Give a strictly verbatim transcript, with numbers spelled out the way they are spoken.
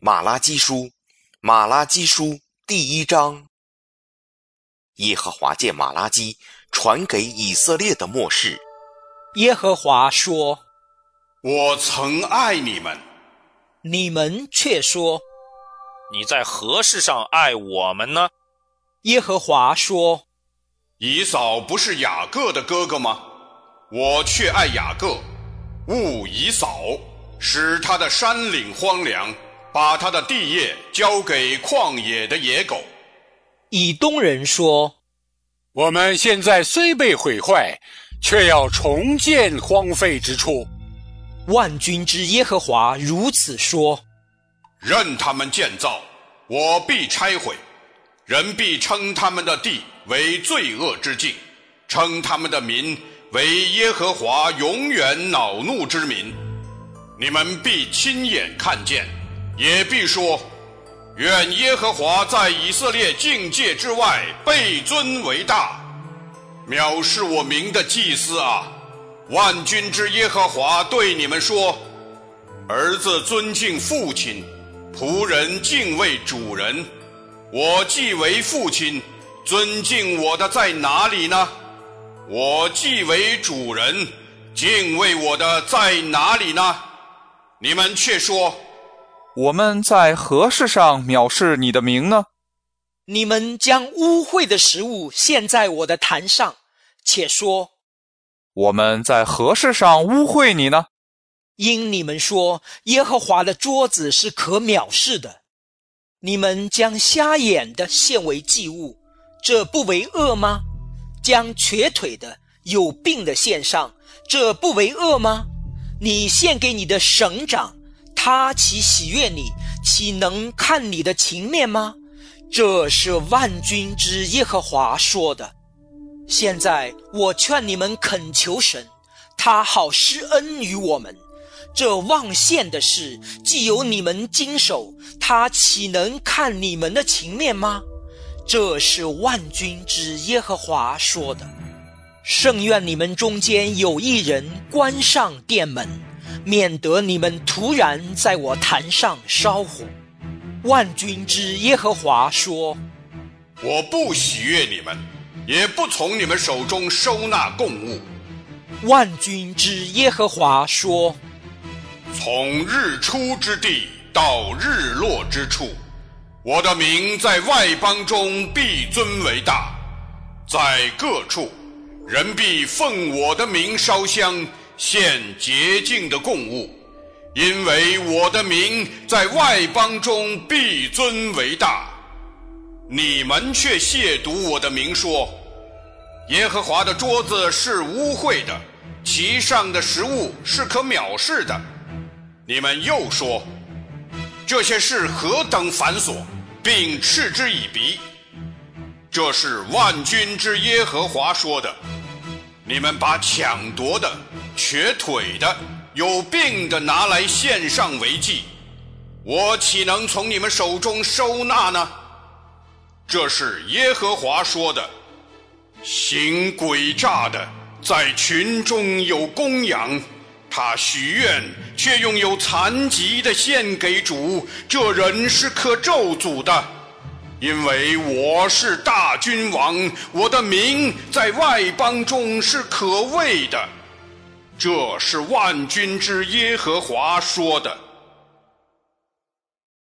马拉基书，马拉基书第一章。耶和华借马拉基传给以色列的默示。 耶和华说： 我曾爱你们， 你们却说： 你在何事上爱我们呢？ 耶和华说： 以扫不是雅各的哥哥吗？我却爱雅各，恶以扫，使他的山岭荒凉，把他的地业交给旷野的野狗。 以东人说： 我们现在虽被毁坏，却要重建荒废之处。 万军之耶和华如此说： 任他们建造，我必拆毁。人必称他们的地为罪恶之境，称他们的民为耶和华永远恼怒之民。你们必亲眼看见，也必说：愿耶和华在以色列境界之外被尊为大。藐视我名的祭司啊，万军之耶和华对你们说：儿子尊敬父亲，仆人敬畏主人。我既为父亲，尊敬我的在哪里呢？我既为主人，敬畏我的在哪里呢？你们却说： 我们在何事上藐视你的名呢？ 你们将污秽的食物献在我的坛上，且说： 我们在何事上污秽你呢？ 因你们说耶和华的桌子是可藐视的。你们将瞎眼的献为祭物，这不为恶吗？将瘸腿的、有病的献上，这不为恶吗？你献给你的省长，他岂喜悦你，岂能看你的情面吗？这是万军之耶和华说的。现在我劝你们恳求神，他好施恩于我们。这忘献的事，既有你们经手，他岂能看你们的情面吗？这是万军之耶和华说的。甚愿你们中间有一人关上殿门，免得你们突然在我坛上烧火。万军之耶和华说： 我不喜悦你们，也不从你们手中收纳供物。 万军之耶和华说： 从日出之地到日落之处，我的名在外邦中必尊为大。在各处，人必奉我的名烧香，献洁净的供物，因为我的名在外邦中必尊为大。你们却亵渎我的名，说：耶和华的桌子是污秽的，其上的食物是可藐视的。你们又说：这些事何等繁琐，并嗤之以鼻。这是万军之耶和华说的。你们把抢夺的、瘸腿的、有病的拿来献上为祭，我岂能从你们手中收纳呢？这是耶和华说的。行诡诈的，在群中有公羊，他许愿却用有残疾的献给主，这人是可咒诅的。因为我是大君王，我的名在外邦中是可畏的。这是万军之耶和华说的。